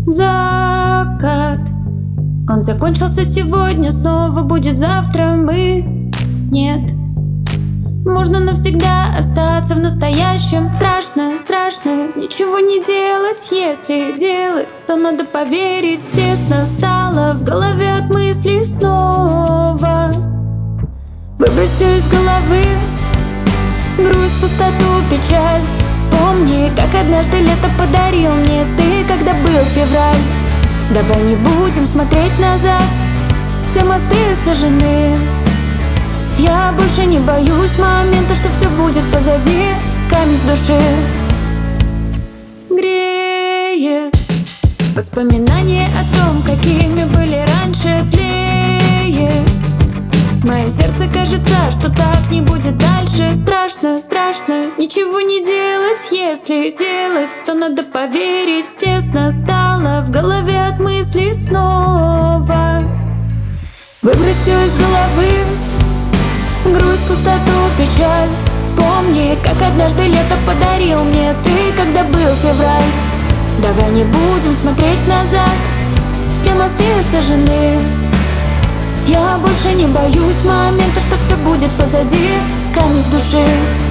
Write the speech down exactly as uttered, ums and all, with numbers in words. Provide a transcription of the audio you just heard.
закат. Он закончился сегодня, снова будет завтра. Мы нет. Можно навсегда остаться в настоящем. Страшно, страшно ничего не делать. Если делать, то надо поверить. Тесно стало в голове от мыслей снова. Выбрось все из головы, грусть, пустоту, печаль. Вспомни, как однажды лето подарил мне ты, когда был февраль. Давай не будем смотреть назад, все мосты сожжены. Я больше не боюсь момента, что все будет позади. Камень с души греет. Воспоминания о том, какими были раньше, тлеет. Мое сердце кажется, что так не будет дальше. Страшно, страшно ничего не делать. Если делать, то надо поверить. Тесно стало в голове от мыслей снова. Выбрось все из головы, грусть, пустоту, печаль. Вспомни, как однажды лето подарил мне ты, когда был февраль. Давай не будем смотреть назад, все мосты сожжены. Я больше не боюсь момента, что все будет позади. Камень с души